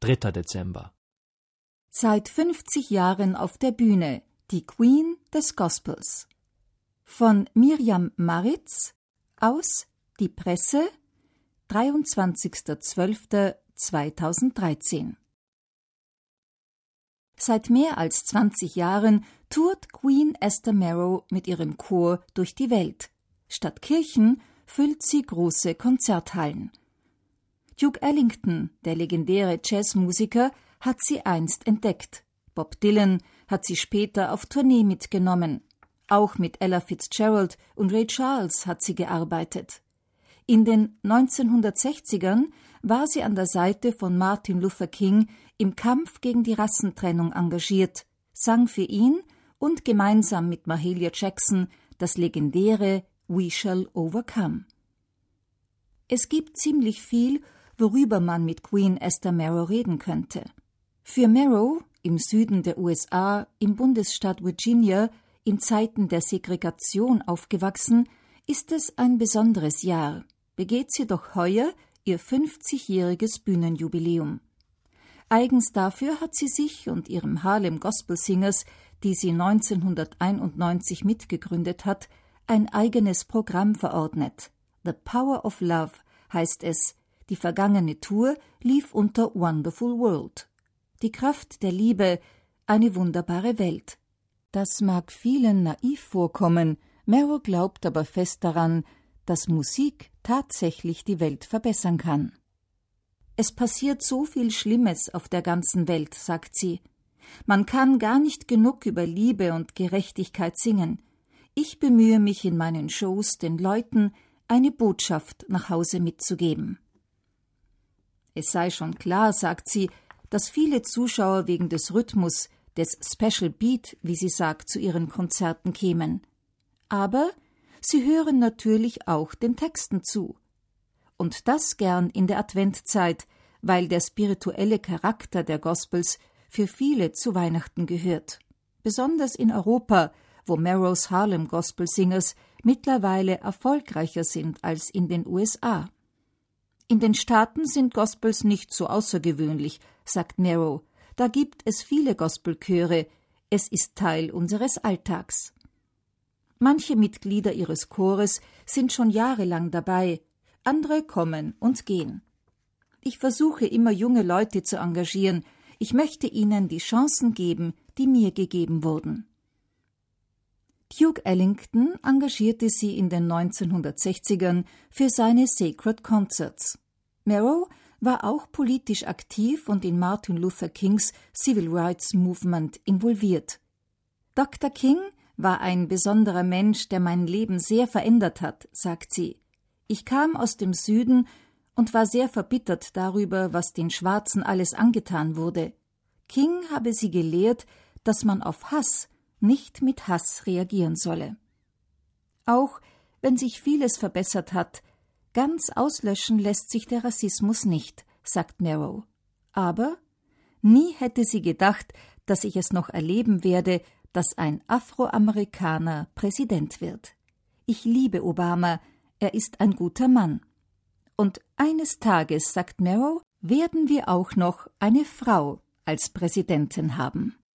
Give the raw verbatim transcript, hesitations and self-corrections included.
dritter Dezember. Seit fünfzig Jahren auf der Bühne, die Queen des Gospels. Von Miriam Maritz aus Die Presse, dreiundzwanzigster zwölfter zweitausenddreizehn. Seit mehr als zwanzig Jahren tourt Queen Esther Marrow mit ihrem Chor durch die Welt. Statt Kirchen füllt sie große Konzerthallen. Duke Ellington, der legendäre Jazzmusiker, hat sie einst entdeckt. Bob Dylan hat sie später auf Tournee mitgenommen. Auch mit Ella Fitzgerald und Ray Charles hat sie gearbeitet. In den neunzehnhundertsechzigern war sie an der Seite von Martin Luther King im Kampf gegen die Rassentrennung engagiert, sang für ihn und gemeinsam mit Mahalia Jackson das legendäre We Shall Overcome. Es gibt ziemlich viel, worüber man mit Queen Esther Marrow reden könnte. Für Marrow, im Süden der U S A, im Bundesstaat Virginia, in Zeiten der Segregation aufgewachsen, ist es ein besonderes Jahr. Begeht sie doch heuer ihr fünfzigjähriges Bühnenjubiläum. Eigens dafür hat sie sich und ihrem Harlem Gospel Singers, die sie neunzehnhunderteinundneunzig mitgegründet hat, ein eigenes Programm verordnet. The Power of Love heißt es. Die vergangene Tour lief unter Wonderful World. Die Kraft der Liebe, eine wunderbare Welt. Das mag vielen naiv vorkommen, Marrow glaubt aber fest daran, dass Musik tatsächlich die Welt verbessern kann. Es passiert so viel Schlimmes auf der ganzen Welt, sagt sie. Man kann gar nicht genug über Liebe und Gerechtigkeit singen. Ich bemühe mich in meinen Shows, den Leuten eine Botschaft nach Hause mitzugeben. Es sei schon klar, sagt sie, dass viele Zuschauer wegen des Rhythmus, des Special Beat, wie sie sagt, zu ihren Konzerten kämen. Aber sie hören natürlich auch den Texten zu. Und das gern in der Adventzeit, weil der spirituelle Charakter der Gospels für viele zu Weihnachten gehört. Besonders in Europa, wo Marrows Harlem Gospel Singers mittlerweile erfolgreicher sind als in den U S A. In den Staaten sind Gospels nicht so außergewöhnlich, sagt Marrow. Da gibt es viele Gospelchöre. Es ist Teil unseres Alltags. Manche Mitglieder ihres Chores sind schon jahrelang dabei, andere kommen und gehen. Ich versuche immer, junge Leute zu engagieren. Ich möchte ihnen die Chancen geben, die mir gegeben wurden. Duke Ellington engagierte sie in den neunzehnhundertsechzigern für seine Sacred Concerts. Marrow war auch politisch aktiv und in Martin Luther Kings Civil Rights Movement involviert. Doktor King war ein besonderer Mensch, der mein Leben sehr verändert hat, sagt sie. Ich kam aus dem Süden und war sehr verbittert darüber, was den Schwarzen alles angetan wurde. King habe sie gelehrt, dass man auf Hass nicht mit Hass reagieren solle. Auch wenn sich vieles verbessert hat, ganz auslöschen lässt sich der Rassismus nicht, sagt Marrow. Aber nie hätte sie gedacht, dass ich es noch erleben werde, dass ein Afroamerikaner Präsident wird. Ich liebe Obama, er ist ein guter Mann. Und eines Tages, sagt Marrow, werden wir auch noch eine Frau als Präsidentin haben.